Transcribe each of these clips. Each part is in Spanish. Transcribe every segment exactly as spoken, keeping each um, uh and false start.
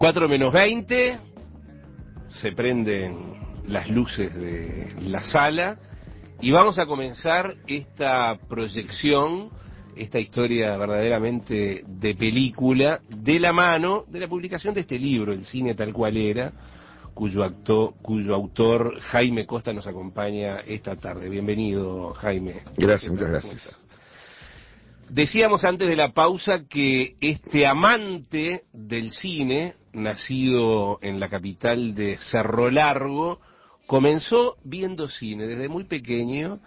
cuatro menos veinte, se prenden las luces de la sala y vamos a comenzar esta proyección, esta historia verdaderamente de película, de la mano de la publicación de este libro, El cine tal cual era, cuyo, acto, cuyo autor Jaime Costa nos acompaña esta tarde. Bienvenido, Jaime. Gracias, muchas gracias. Decíamos antes de la pausa que este amante del cine, nacido en la capital de Cerro Largo, comenzó viendo cine desde muy pequeño,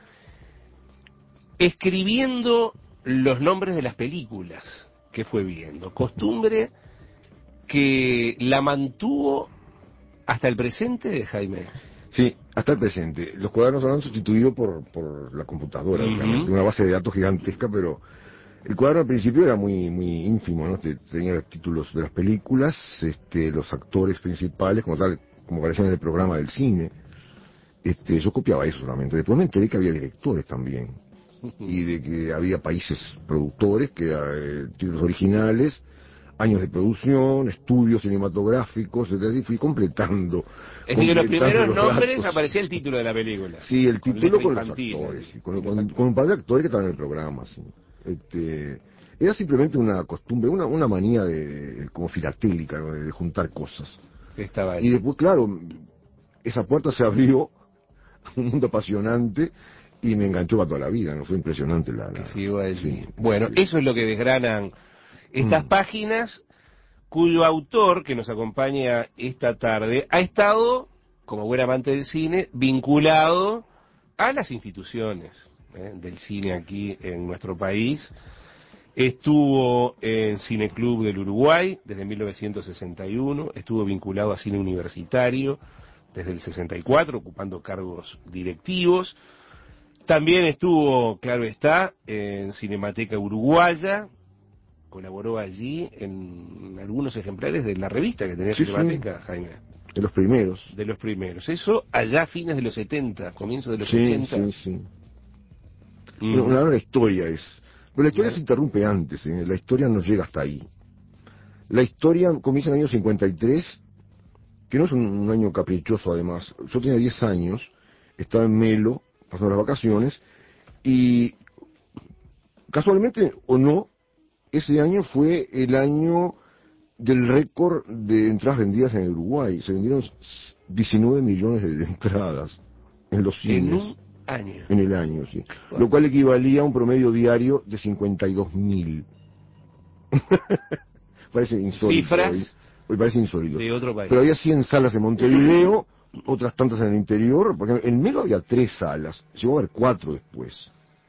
escribiendo los nombres de las películas que fue viendo, costumbre que la mantuvo hasta el presente, Jaime. Sí, hasta el presente. Los cuadernos se han sustituido por, por la computadora, Uh-huh. digamos, una base de datos gigantesca, pero el cuaderno al principio era muy muy ínfimo, ¿no? Tenía los títulos de las películas, este, los actores principales, como tal, como aparecían en el programa del cine. Este, yo copiaba eso solamente. Después me enteré que había directores también, y de que había países productores, que eh, títulos originales, años de producción, estudios cinematográficos, etcétera, y fui completando. Es decir, que los primeros los nombres datos. aparecía el título de la película. Sí, el con título con los infantil, actores, sí, con, con, con, los con un par de actores que estaban en el programa, sí. Este, era simplemente una costumbre, una, una manía de, como filatélica, ¿no? de, de juntar cosas. Estaba ahí. Y después, claro, esa puerta se abrió, un mundo apasionante, y me enganchó para toda la vida, ¿no? Fue impresionante la... la que sigo allí. sí, bueno, sí. eso es lo que desgranan estas Mm. páginas, cuyo autor, que nos acompaña esta tarde, ha estado, como buen amante del cine, vinculado a las instituciones ¿eh? del cine aquí en nuestro país. Estuvo en Cineclub del Uruguay desde mil novecientos sesenta y uno, estuvo vinculado a cine universitario desde el sesenta y cuatro, ocupando cargos directivos. También estuvo, claro está, en Cinemateca Uruguaya, colaboró allí en algunos ejemplares de la revista que tenía Sí, Cinemateca, sí, Jaime. de los primeros. De los primeros. Eso allá a fines de los setenta, comienzos de los Sí, ochenta. sí, sí. Mm. Una, una larga historia es. Pero la historia Bueno. se interrumpe antes, ¿eh? La historia no llega hasta ahí. La historia comienza en el año cincuenta y tres, que no es un, un año caprichoso además. Yo tenía diez años, estaba en Melo, pasando las vacaciones, y casualmente o no, ese año fue el año del récord de entradas vendidas en el Uruguay. Se vendieron diecinueve millones de entradas en los En cines. un año. En el año, sí. Bueno. Lo cual equivalía a un promedio diario de cincuenta y dos mil. Parece insólito Cifras hoy. Hoy parece insólito. de otro país. Pero había cien salas en Montevideo, otras tantas en el interior, porque en Melo había tres salas, llegó a haber cuatro después.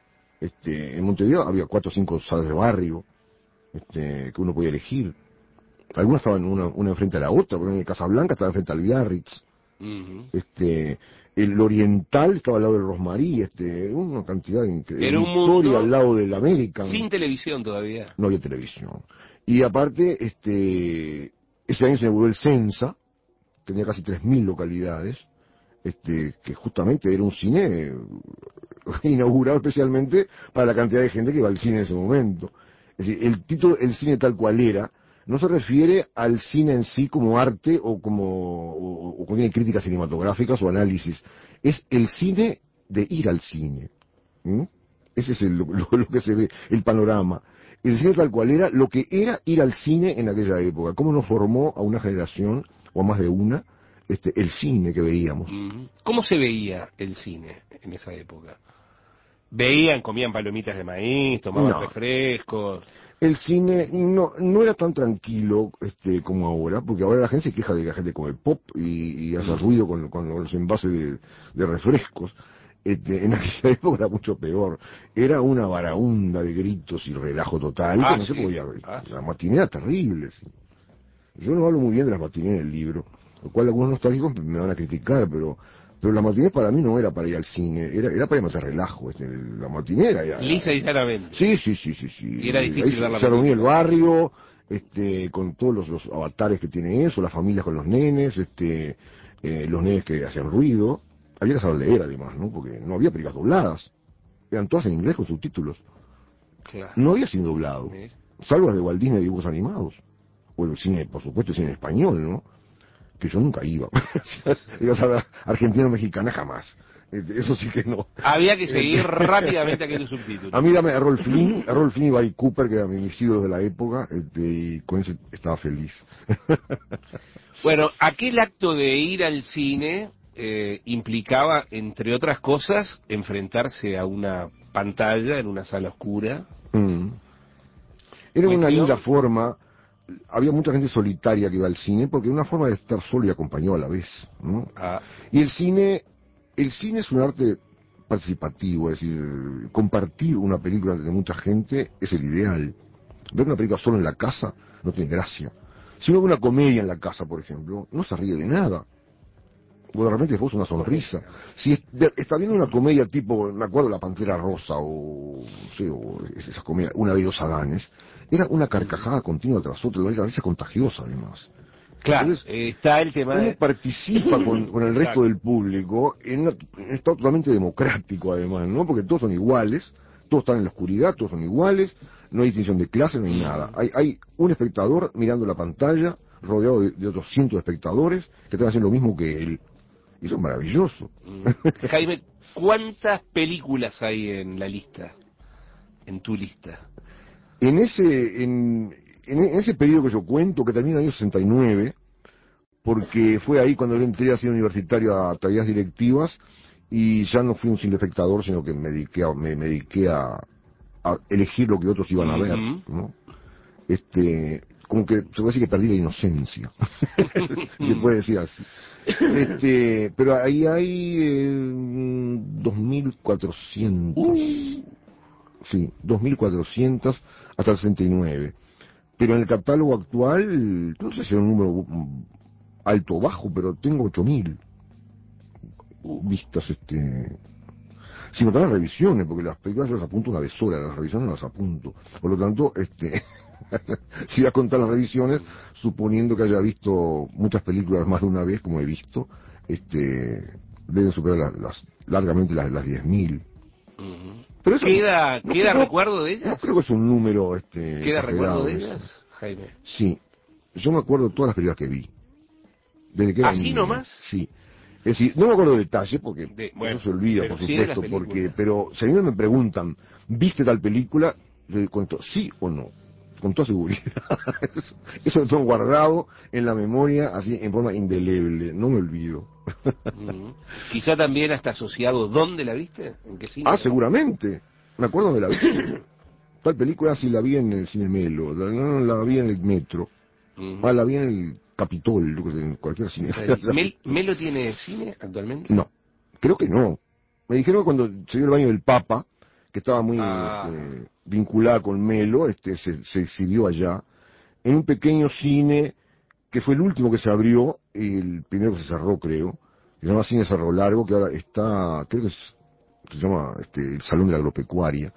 Este, en Montevideo había cuatro o cinco salas de barrio, este, que uno podía elegir. Algunas estaban una, una enfrente a la otra, porque en el Casablanca estaba enfrente al Biarritz. Uh-huh. Este, el Oriental estaba al lado del Rosmarí, este, una cantidad increíble. Era un Victoria mundo al lado del American. sin televisión todavía. No había televisión. Y aparte, este, ese año se inauguró el Sensa, que tenía casi tres mil localidades, este, que justamente era un cine inaugurado especialmente para la cantidad de gente que iba al cine en ese momento. Es decir, el título, el cine tal cual era, no se refiere al cine en sí como arte o como o, o tiene críticas cinematográficas o análisis. Es el cine de ir al cine. ¿Mm? Ese es el, lo, lo que se ve, el panorama. El cine tal cual era lo que era ir al cine en aquella época. Cómo nos formó a una generación, o a más de una, este, el cine que veíamos. Uh-huh. ¿Cómo se veía el cine en esa época? ¿Veían, comían palomitas de maíz, tomaban No. refrescos? El cine no no era tan tranquilo este como ahora, porque ahora la gente se queja de que la gente come pop y, y hace Uh-huh. ruido con, con los envases de, de refrescos. Este, en aquella época era mucho peor. Era una varaunda de gritos y relajo total, Ah, que no se sí. podía. Ah, sí. La matiné era terrible. Sí. Yo no hablo muy bien de las matinées en el libro, lo cual algunos nostálgicos me van a criticar, pero pero la matiné para mí no era para ir al cine, era era para irme a hacer relajo. Este, la matiné era, era- Lisa y llanamente. Sí, sí, sí, sí, sí. Y era Ahí difícil ver se, la se reunía el película. barrio, este, con todos los, los avatares que tiene eso, las familias con los nenes, este, eh, los nenes que hacían ruido. Había que saber leer además, ¿no? Porque no había películas dobladas. Eran todas en inglés con subtítulos. Claro. No había cine doblado, Mira. salvo las de Walt Disney de dibujos animados. o el cine, por supuesto, el cine español, ¿no? Que yo nunca iba. Ibas a ver argentino-mexicana jamás. Eso sí que no. Había que seguir rápidamente aquellos subtítulos. A mí dame a Errol Flynn, Errol Flynn y Barry Cooper, que eran mis ídolos de la época, este, y con eso estaba feliz. Bueno, aquel acto de ir al cine eh, implicaba, entre otras cosas, enfrentarse a una pantalla en una sala oscura. Mm. Era una Cuestión- linda forma. Había mucha gente solitaria que iba al cine porque era una forma de estar solo y acompañado a la vez, ¿no? Ah, Y el cine, el cine es un arte participativo, es decir, compartir una película de mucha gente es el ideal. Ver una película solo en la casa no tiene gracia. Si uno ve una comedia en la casa, por ejemplo, no se ríe de nada. O de repente después una sonrisa. Si es- de- está viendo una comedia tipo, me acuerdo, La Pantera Rosa o, no sé, o esas comedias, Una vez dos Adanes, era una carcajada continua tras otra, la risa contagiosa además. claro, Entonces, eh, está el tema uno de... participa con, con el resto Exacto. del público en, una- en un estado totalmente democrático además, ¿no? Porque todos son iguales, todos están en la oscuridad, todos son iguales, no hay distinción de clase, no hay Mm. nada. Hay, hay un espectador mirando la pantalla, rodeado de, de otros cientos de espectadores que están haciendo lo mismo que él. Y eso es maravilloso. Mm. Jaime, ¿cuántas películas hay en la lista? En tu lista. En ese, en, en ese periodo que yo cuento, que termina en el año sesenta y nueve, porque fue ahí cuando yo entré a ser universitario a tareas directivas y ya no fui un simple espectador, sino que me dediqué a, me, me dediqué a, a elegir lo que otros iban a ver, Ujú. ¿no? Este, como que se puede decir que perdí la inocencia, si se puede decir así. Este, pero ahí hay eh, dos mil cuatrocientos, Uh. sí, dos mil cuatrocientos hasta el sesenta y nueve. Pero en el catálogo actual, no sé si es un número mm, alto o bajo, pero tengo ocho mil vistas, este, sin contar las revisiones, porque las películas yo las apunto una vez sola, las revisiones no las apunto. Por lo tanto, este, si voy a contar las revisiones, suponiendo que haya visto muchas películas más de una vez, como he visto, este, deben superar las, las- largamente las, las diez mil. Ujú. Pero eso, ¿Queda, no ¿queda creo- recuerdo de no ellas? creo que es un número, este, ¿Queda recuerdo exagerado de eso. ellas, Jaime? Sí, yo me acuerdo de todas las películas que vi. Desde que era ¿Así niño. nomás? Sí. Es decir, no me acuerdo de detalle porque De- bueno, eso se olvida, pero por sí de las supuesto, porque, películas. pero si a mí me preguntan, ¿viste tal película? Yo le cuento, sí o no, con toda seguridad. Eso, eso lo tengo guardado en la memoria, así, en forma indeleble, no me olvido. Ujú. Quizá también hasta asociado, ¿dónde la viste? ¿En qué cine? Ah, seguramente. Me acuerdo de la vi. Tal película sí la vi en el Cine Melo, la, no, la vi en el Metro, Ujú. ah, la vi en el Capitol, yo qué sé, en cualquier cine. Mel, ¿Melo tiene cine actualmente? No, creo que no. Me dijeron que cuando se dio el baño del Papa, que estaba muy Ah. este, vinculada con Melo, este, se, se exhibió allá, en un pequeño cine que fue el último que se abrió, y el primero que se cerró, creo, que se llama Cine Cerro Largo, que ahora está, creo que es, se llama este, el Salón de la Agropecuaria.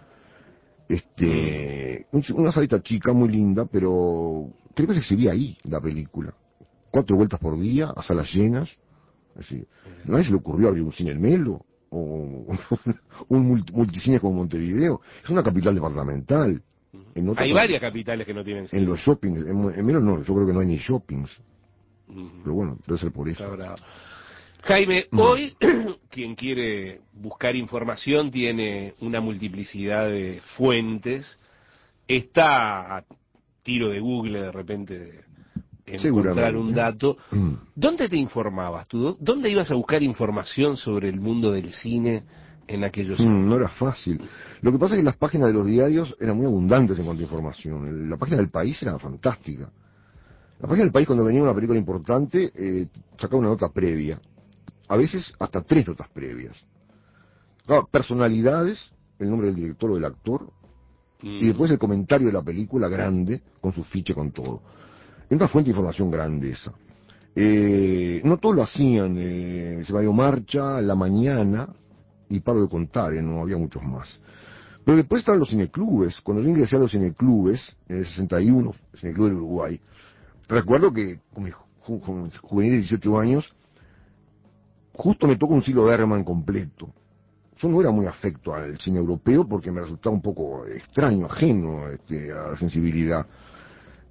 Este, un- una salita chica, muy linda, pero creo que se exhibía ahí la película. Cuatro vueltas por día, a salas llenas. Así. ¿Nadie se le ocurrió abrir un cine en Melo? ¿O un multi- multicine como Montevideo? Es una capital departamental. En otras, Hay varias capitales que no tienen en cine. los shoppings, en, en Melo no, yo creo que no hay ni shoppings. Ujú. Pero bueno, debe ser por Está eso. bravo. Jaime, Mm. hoy quien quiere buscar información tiene una multiplicidad de fuentes. Está a tiro de Google de repente de encontrar un Seguramente. dato. Mm. ¿Dónde te informabas tú? ¿Dónde ibas a buscar información sobre el mundo del cine en aquellos años? Mm, no era fácil. Lo que pasa es que las páginas de los diarios eran muy abundantes en cuanto a información. La página del País era fantástica. La página del País, cuando venía una película importante, eh, sacaba una nota previa. A veces hasta tres notas previas. Claro, personalidades, el nombre del director o del actor, Mm. y después el comentario de la película grande, con su ficha, con todo. Es una fuente de información grande esa. Eh, no todos lo hacían, eh, se dio Marcha, La Mañana, y paro de contar, eh, no había muchos más. Pero después estaban los cineclubes. Cuando yo ingresé a los cineclubes, en el sesenta y uno, Cineclub del Uruguay, recuerdo que con mi ju ju juvenil de dieciocho años, justo me tocó un Silo Berman completo. Yo no era muy afecto al cine europeo porque me resultaba un poco extraño, ajeno este, a la sensibilidad.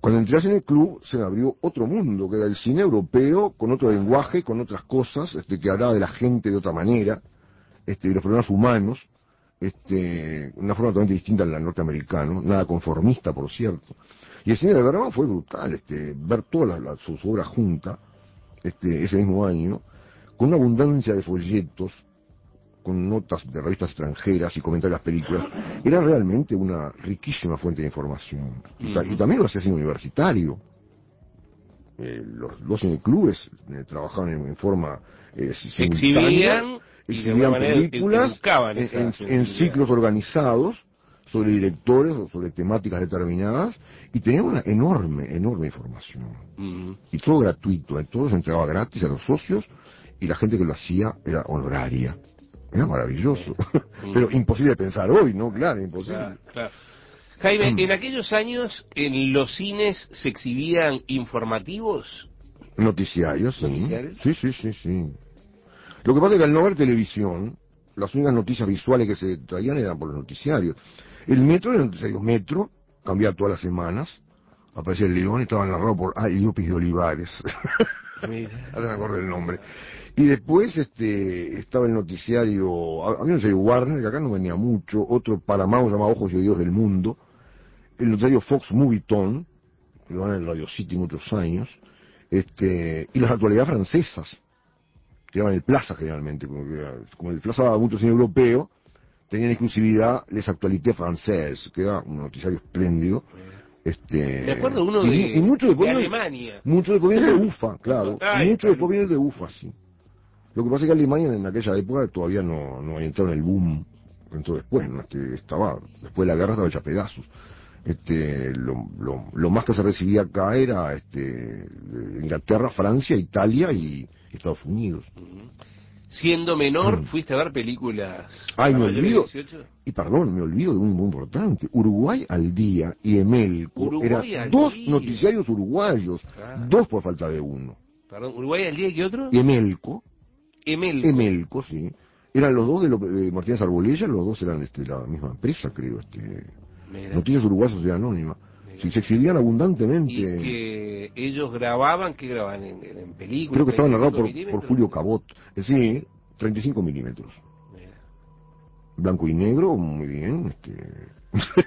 Cuando entré al cine club se me abrió otro mundo, que era el cine europeo, con otro lenguaje, con otras cosas, este, que hablaba de la gente de otra manera, este, de los problemas humanos, este, una forma totalmente distinta al norteamericano, nada conformista, por cierto. Y el cine de Bergman fue brutal, este, ver toda la, la, su, su obra junta, este, ese mismo año, con una abundancia de folletos, con notas de revistas extranjeras y comentarios de las películas, era realmente una riquísima fuente de información. Y, ta, y también lo hacía cine universitario. Eh, los dos cineclubes eh, trabajaban en, en forma eh, exhibían, exhibían películas en, en, en ciclos organizados sobre directores o sobre temáticas determinadas y tenían una enorme, enorme información. Uh-huh. Y todo gratuito, eh, todo se entregaba gratis a los socios y la gente que lo hacía era honoraria. Era maravilloso, uh-huh. Pero imposible de pensar hoy, ¿no? Claro, imposible. Claro, claro. Jaime, en aquellos años en los cines se exhibían informativos. Noticiarios, sí. ¿Noticiarios? Sí, sí, sí, sí. Lo que pasa es que al no haber televisión, las únicas noticias visuales que se traían eran por los noticiarios. El Metro era el noticiario Metro, cambiaba todas las semanas. Aparecía el León y estaba narrado por ah, Eliópis de Olivares. Mira. Ahora me acuerdo del nombre. Y después este estaba el noticiario, había un noticiario Warner, que acá no venía mucho, otro Paramount llamado Ojos y Oídos del Mundo, el noticiario Fox Movieton, que lo van en Radio City muchos años, este y las actualidades francesas, que eran el Plaza generalmente, como, como el Plaza daba mucho cine europeo, tenían exclusividad Les Actualités Françaises, que era un noticiario espléndido. Este, me acuerdo uno y, de, y mucho de, de Alemania. Mucho después viene de U F A, claro. Ay, mucho después viene de U F A, sí. Lo que pasa es que Alemania en aquella época todavía no, no había entrado en el boom, entró después, ¿no? Este, estaba, después de la guerra estaba hecha a pedazos. Este, lo, lo, lo más que se recibía acá era este, de Inglaterra, Francia, Italia y Estados Unidos. Uh-huh. Siendo menor, mm. ¿fuiste a ver películas Ay, me olvido, dieciocho? Y perdón, me olvido de un muy importante. Uruguay al día y Emelco eran dos día. Noticiarios uruguayos, ah. dos por falta de uno. Perdón, ¿Uruguay al día y otro? Emelco. Emelco. Emelco, sí. Eran los dos de, lo, de Martínez Arbolella, los dos eran este, la misma empresa, creo. Este, Noticias Uruguayas Sociedad Anónima. Sí, se exhibían abundantemente. ¿Y que ellos grababan? ¿Qué grababan? ¿En, en películas? Creo que estaban narrados por, por Julio Cabot. Sí, treinta y cinco milímetros. Mira. Blanco y negro, muy bien. Este...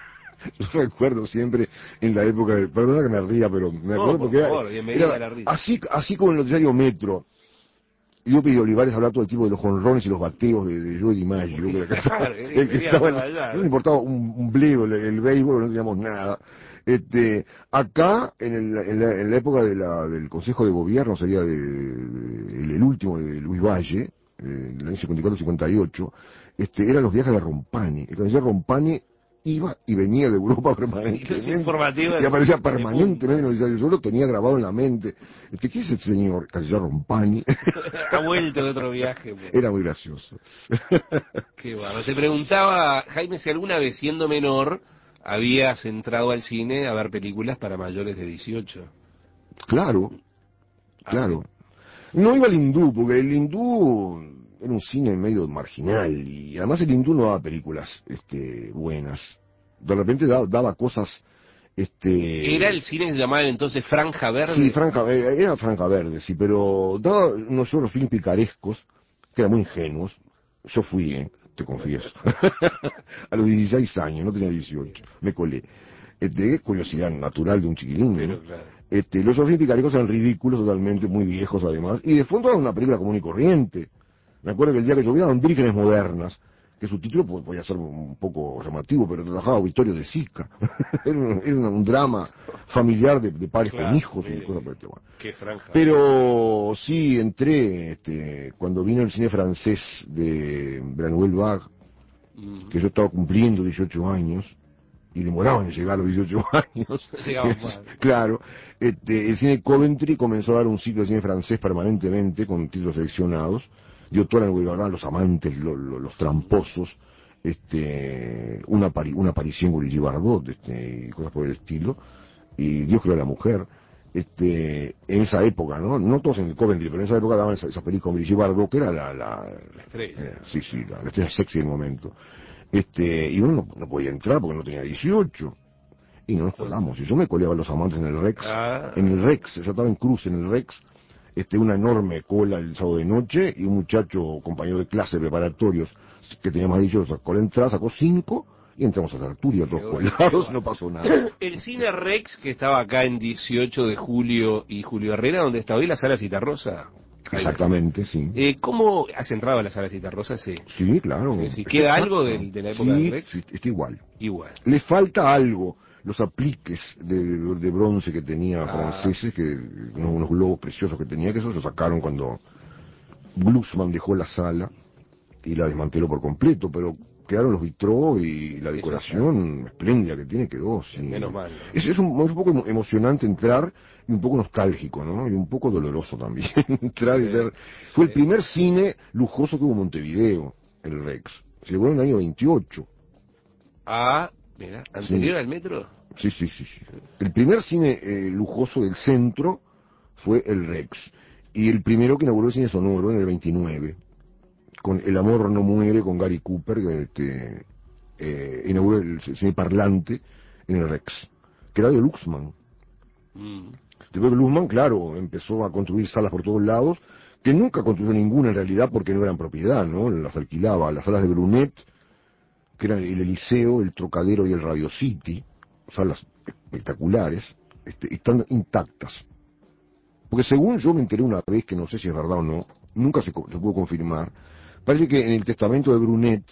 Yo recuerdo siempre en la época, de, perdona que me ría, pero me acuerdo no, por porque favor, era, era la risa. Así, así como en el noticiario Metro. Llopis de Olivares hablaba todo el tiempo de los jonrones y los bateos de, de Joe DiMaggio. Que estaba, el que estaba en, no le importaba un, un bledo el, el béisbol, no teníamos nada. Este, acá, en, el, en, la, en la época de la, del Consejo de Gobierno, sería de, de, el, el último de Luis Valle, eh, en el año cincuenta y cuatro cincuenta y ocho, este, eran los viajes de Rompani. El canciller Rompani iba y venía de Europa permanentemente y aparecía permanentemente en el noticiario. Yo lo tenía grabado en la mente. Este, ¿qué es el señor canciller Rompani? Ha vuelto de otro viaje. Pues. Era muy gracioso. Qué bueno. Te preguntaba, Jaime, si alguna vez siendo menor habías entrado al cine a ver películas para mayores de dieciocho. Claro, claro. No iba al hindú, porque el hindú era un cine medio marginal y además el hindú no daba películas este, buenas. De repente daba, daba cosas... Este... ¿Era el cine que se llamaba entonces Franja Verde? Sí, franja, era Franja Verde, sí, pero daba unos solo films picarescos, que eran muy ingenuos. Yo fui, ¿eh? Te confieso. A los dieciséis años, no tenía dieciocho, me colé. Este, curiosidad natural de un chiquilín, ¿no? Claro. Este, los films picarescos eran ridículos totalmente, muy viejos además, y de fondo era una película común y corriente. Me acuerdo que el día que llovía daban Vírgenes Modernas, que su título podía ser un poco llamativo, pero trabajaba Vittorio de Sica. Era, un, era un drama familiar de, de padres claro, con hijos y cosas por el tema. Qué franja. Pero sí entré, este, cuando vino el cine francés de Branuel Bag, mm. que yo estaba cumpliendo dieciocho años, y demoraban en llegar a los dieciocho años. Es, claro, este, el cine Coventry comenzó a dar un ciclo de cine francés permanentemente, con títulos seleccionados. Dio toda la los amantes, los, los, los tramposos, este, una, apari, una aparición con Brigitte Bardot, este, y cosas por el estilo, y Dios creó a la mujer, este, en esa época, ¿no? No todos en el Coventry, pero en esa época daban esa, esa película con Brigitte Bardot, que era la, la, la estrella. Eh, sí, sí, la, la estrella sexy del momento. Este, y uno no, no podía entrar porque no tenía dieciocho. Y no nos colamos. Y yo me coleaba a Los Amantes en el Rex. Ah. En el Rex, yo estaba en Cruz, en el Rex. Este, una enorme cola el sábado de noche. Y un muchacho, compañero de clase, preparatorios, que teníamos dicho, sacó la entrada, sacó cinco. Y entramos a la Arturia, todos colados, no pasó nada. El Cine Rex, que estaba acá en dieciocho de julio y Julio Herrera, donde está hoy la Sala Citarrosa. Exactamente, sí. Eh, ¿Cómo has entrado a la Sala Citarrosa? Sí. Sí, claro. Sí, sí. ¿Queda Exacto. algo de, de la época sí, del Rex? Sí, está igual. Igual. Le falta algo. Los apliques de, de bronce que tenía ah. franceses, que unos, unos globos preciosos que tenía, que eso se sacaron cuando Glucksmann dejó la sala y la desmanteló por completo, pero quedaron los vitró y la decoración espléndida que tiene quedó. Sí. Menos mal. Es, es, un, es un poco emocionante entrar y un poco nostálgico, ¿no? Y un poco doloroso también. entrar sí, y ver. Sí. Fue el primer cine lujoso que hubo en Montevideo, el Rex. Se logró en el año veintiocho. Ah, mira, anterior sí. al metro. Sí, sí, sí, sí. El primer cine eh, lujoso del centro fue el Rex. Y el primero que inauguró el cine sonoro en el veintinueve. Con El amor no muere, con Gary Cooper, que este, eh, inauguró el cine parlante en el Rex, que era de Luxman. Mm. Después de Luxman, claro, empezó a construir salas por todos lados, que nunca construyó ninguna en realidad porque no eran propiedad, ¿no? Las alquilaba. Las salas de Brunet, que eran el Eliseo, el Trocadero y el Radio City, salas espectaculares, este, están intactas. Porque según yo me enteré una vez, que no sé si es verdad o no, nunca se, se pudo confirmar, parece que en el testamento de Brunet,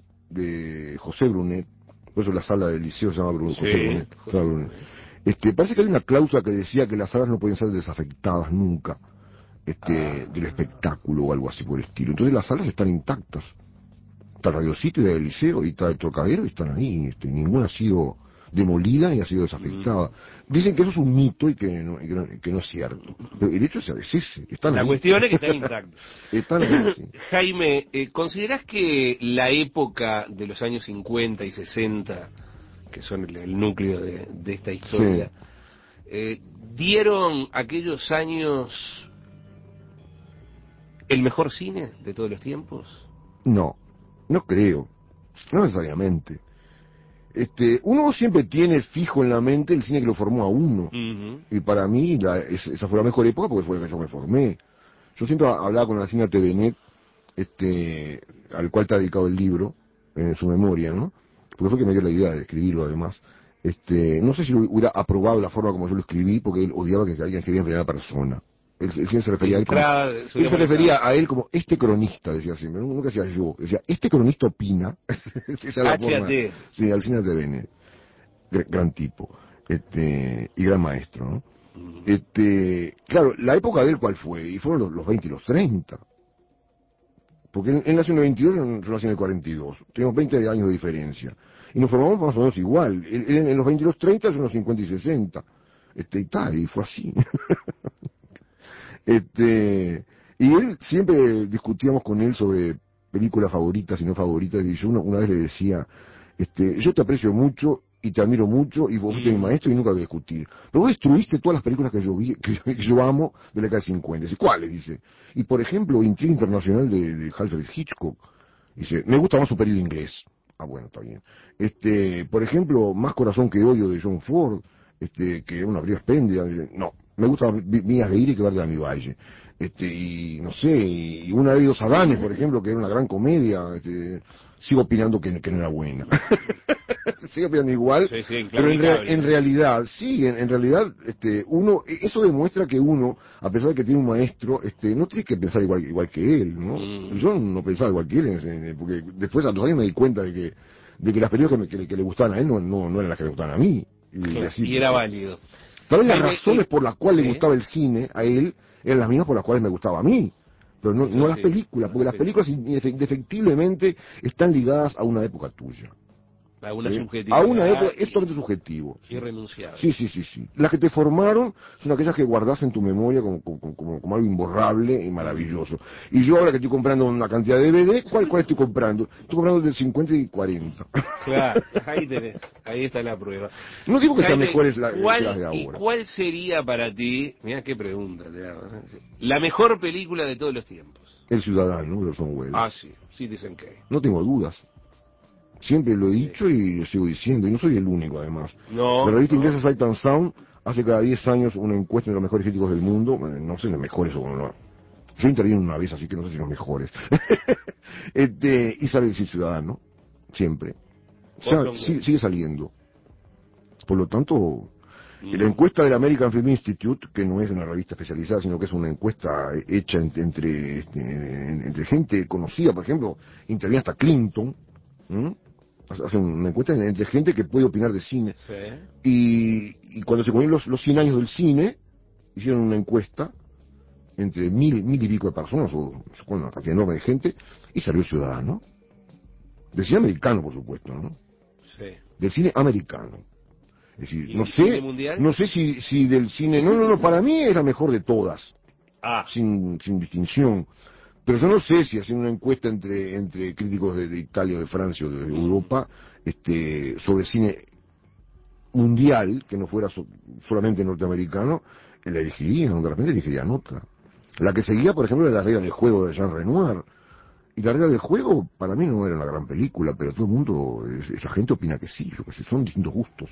de José Brunet, por eso la sala del liceo se llama Brunet, sí, José Brunet, José Brunet. Este, parece que hay una cláusula que decía que las salas no pueden ser desafectadas nunca este, ah. del espectáculo o algo así por el estilo. Entonces las salas están intactas. Está el Radio City del liceo y está el Trocadero y están ahí. Este, ninguna ha sido demolida y ha sido desafectada. Mm. Dicen que eso es un mito y que no, y que no, que no es cierto. Pero el hecho es ese, están La ahí. cuestión es que están intactos. Están ahí, sí. Jaime, eh, ¿considerás que la época de los años cincuenta y sesenta, que son el, el núcleo de, de esta historia, sí. eh, dieron aquellos años el mejor cine de todos los tiempos? No, no creo. No necesariamente. Este, uno siempre tiene fijo en la mente el cine que lo formó a uno. Uh-huh. Y para mí la, es, esa fue la mejor época porque fue la que yo me formé. Yo siempre hablaba con Alcina Tevenet, este, al cual está dedicado el libro, en su memoria, ¿no? Porque fue que me dio la idea de escribirlo además. Este, no sé si hubiera aprobado la forma como yo lo escribí, porque él odiaba que alguien escribiera en primera persona. Él, él se refería a él como, él se refería a él como este cronista, decía siempre, nunca decía yo, decía este cronista opina. Esa es la forma. Sí, Alcina Tevenet, gran, gran tipo, este, y gran maestro, ¿no? Uh-huh. Este, claro, la época de él cuál fue, y fueron los, los veinte y los treinta. Porque él, él nació en el veintidós, yo nací en el cuarenta y dos, tenemos veinte años de diferencia. Y nos formamos más o menos igual, él, él en los veinte y los treinta, yo en los cincuenta y sesenta. Este, y tal, y fue así. Este, y él, siempre discutíamos con él sobre películas favoritas y no favoritas, y yo una, una vez le decía, este, yo te aprecio mucho y te admiro mucho, y vos fuiste mm. mi maestro y nunca voy a discutir. Pero vos destruiste todas las películas que yo vi, que yo, que yo amo de la década de cincuenta. Dice, ¿cuáles? Dice. Y por ejemplo, Intriga Internacional de, de Alfred Hitchcock. Dice, me gusta más su periodo inglés. Ah, bueno, está bien. Este, por ejemplo, Más Corazón que Odio de John Ford, este, que es una película espléndida. Dice, no, me gusta Vías de Ira y que Verde a mi Valle. Este, y no sé, y Una de Dos Adanes, por ejemplo, que era una gran comedia, este, sigo opinando que, que no era buena. Sigo opinando igual, sí, sí, pero en, re, en realidad, sí, en, en realidad, este, uno, eso demuestra que uno, a pesar de que tiene un maestro, este, no tiene que pensar igual, igual que él, ¿no? Mm. Yo no pensaba igual que él, porque después a los años me di cuenta de que, de que las películas que, que, que le gustaban a él no, no, no eran las que le gustaban a mí. Y, claro, así, y era válido. Tal vez las razones por las cuales ¿sí? le gustaba el cine a él eran las mismas por las cuales me gustaba a mí, pero no, no las sí, películas, porque las películas indefectiblemente están ligadas a una época tuya. A una ¿sí? subjetividad. A una época, es totalmente subjetivo. Irrenunciable. Sí, sí, sí, sí. Las que te formaron son aquellas que guardás en tu memoria como, como, como, como algo imborrable y maravilloso. Y yo ahora que estoy comprando una cantidad de D V D, ¿cuál, cuál estoy comprando? Estoy comprando del cincuenta y cuarenta. Claro, ahí tenés, ahí está la prueba. No digo que Jaime, sean mejores la, ¿cuál, las de ahora. ¿Y cuál sería para ti, mira qué pregunta te hago, la mejor película de todos los tiempos? El Ciudadano, de Orson Welles. Ah, sí, Citizen Kane. No tengo dudas. Siempre lo he dicho y lo sigo diciendo, y no soy el único además. No, La revista no. inglesa Sight and Sound hace cada diez años una encuesta de los mejores críticos del mundo, no sé los mejores o no. Yo intervino una vez, así que no sé si los mejores. este, y sale decir Ciudadano, siempre. O sea, sigue, sigue saliendo. Por lo tanto, mm. la encuesta del American Film Institute, que no es una revista especializada, sino que es una encuesta hecha entre, entre, este, entre gente conocida, por ejemplo, interviene hasta Clinton, ¿m? Hacen una encuesta entre gente que puede opinar de cine. Sí. Y, y cuando se ponían los, los cien años del cine, hicieron una encuesta entre mil, mil y pico de personas, o con una cantidad enorme de gente, y salió Ciudadano. Del cine americano, por supuesto, ¿no? Sí. Del cine americano. Es decir, no sé, mundial? no sé si, si del cine, no, no, no, para mí es la mejor de todas, ah. sin, sin distinción. Pero yo no sé si haciendo una encuesta entre, entre críticos de, de Italia, o de Francia, o de mm. Europa, este, sobre cine mundial, que no fuera so, solamente norteamericano, la elegirían, de repente elegirían otra. La que seguía, por ejemplo, era La regla del juego de Jean Renoir. Y La regla del juego, para mí no era una gran película, pero todo el mundo, esa gente opina que sí, yo que sé, son distintos gustos.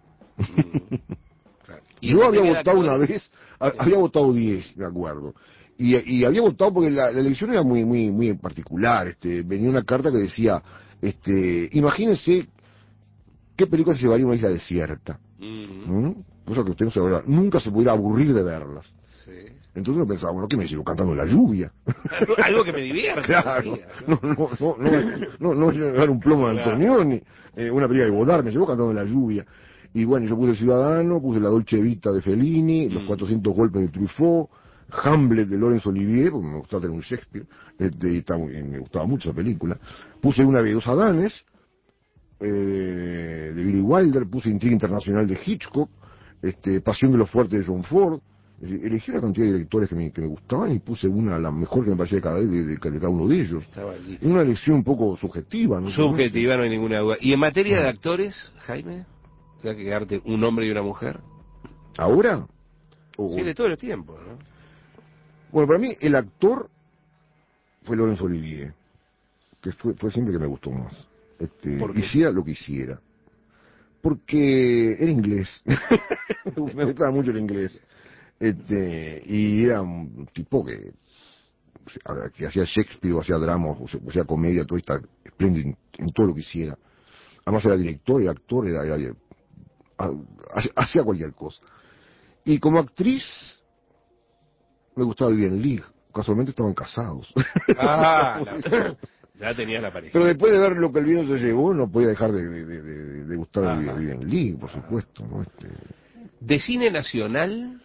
Mm. Claro. Yo había votado una vez, a, había votado diez, me acuerdo. Y, y había votado porque la, la elección era muy muy muy particular. Este, venía una carta que decía, este, imagínense qué película se llevaría a una isla desierta. Mm-hmm. ¿Mm? Cosa que usted no se va a ver, nunca se pudiera aburrir de verlas. Sí. Entonces yo pensaba, bueno, ¿qué me llevo cantando en la lluvia? Algo, algo que me divierta. Claro, no, no, no, no, no, no, no dar un plomo de Antonioni, eh, una película de Godard, me llevó cantando en la lluvia. Y bueno, yo puse El Ciudadano, puse La Dolce Vita de Fellini, mm. Los cuatrocientos golpes de Truffaut, Hamlet de Laurence Olivier, porque me gustaba tener un Shakespeare, este, y está muy, me gustaba mucho esa película. Puse Una de dos Adanes, eh, de Billy Wilder, puse Intriga Internacional de Hitchcock, este, Pasión de los Fuertes de John Ford. Elegí una cantidad de directores que me, que me gustaban y puse una, la mejor que me parecía de cada, de, de, de cada uno de ellos. Una elección un poco subjetiva, ¿no? Subjetiva, no hay ninguna duda. ¿Y en materia de actores, Jaime? ¿Tienes que quedarte un hombre y una mujer? ¿Ahora? O, sí, de todo el tiempo, ¿no? Bueno, para mí el actor fue Laurence Olivier, que fue, fue siempre que me gustó más. Este, hiciera lo que hiciera. Porque era inglés. Me gustaba mucho el inglés. Este, y era un tipo que, que hacía Shakespeare, o hacía drama, o hacía comedia, todo está espléndido en, en todo lo que hiciera. Además era director y actor, era, era, era hacía cualquier cosa. Y como actriz, me gustaba Vivien Leigh. Casualmente estaban casados. Ah, la, ya tenías la pareja. Pero después de ver Lo que el viento se llevó, no podía dejar de, de, de, de, de gustar a Vivien Leigh, por supuesto, ¿no? Este... De cine nacional,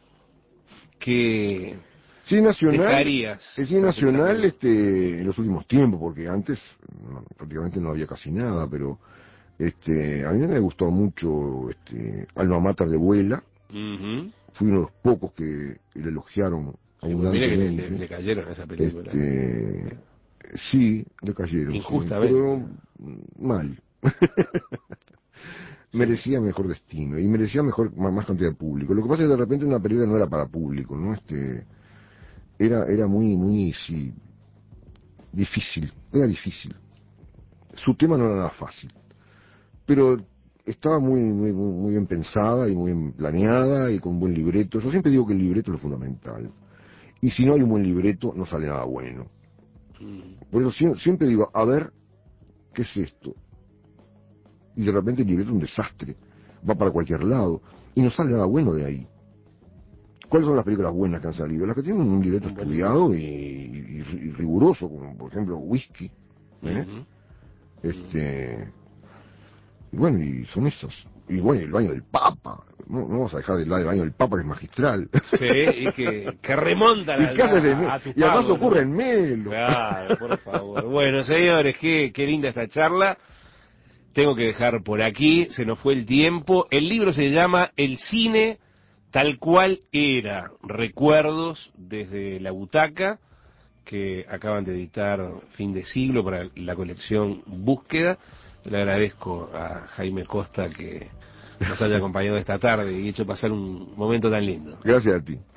que cine nacional, dejarías el cine nacional este, en los últimos tiempos, porque antes no, prácticamente no había casi nada, pero este, a mí me gustó mucho este, Alma Mater de Vuela. Uh-huh. Fui uno de los pocos que le elogiaron abundantemente. Sí, le, le, le cayeron a esa película. Este, sí, le cayeron. Injustamente. Sí, pero mal. Merecía mejor destino y merecía mejor más, más cantidad de público. Lo que pasa es que de repente una película no era para público, ¿no? Este, era era muy muy sí, difícil, era difícil. Su tema no era nada fácil, pero estaba muy muy muy bien pensada y muy bien planeada y con buen libreto. Yo siempre digo que el libreto es lo fundamental. Y si no hay un buen libreto no sale nada bueno. Por eso siempre, siempre digo, a ver, ¿qué es esto? Y de repente el libreto es un desastre, va para cualquier lado, y no sale nada bueno de ahí. ¿Cuáles son las películas buenas que han salido? Las que tienen un libreto un estudiado y, y, y riguroso, como por ejemplo Whisky, ¿eh? Uh-huh. Este, y bueno, y son esas. Y bueno, El baño del Papa, no, no vamos a dejar de lado El baño del Papa, que es magistral. Sí, y que, que remonta la, y, que hace de, a, a tu y además pago, ocurre ¿no? en Melo. Claro, por favor. Bueno, señores, qué, qué linda esta charla. Tengo que dejar por aquí, se nos fue el tiempo. El libro se llama El cine tal cual era, recuerdos desde la butaca, que acaban de editar Fin de Siglo para la colección Búsqueda. Le agradezco a Jaime Costa que nos haya acompañado esta tarde y hecho pasar un momento tan lindo. Gracias a ti.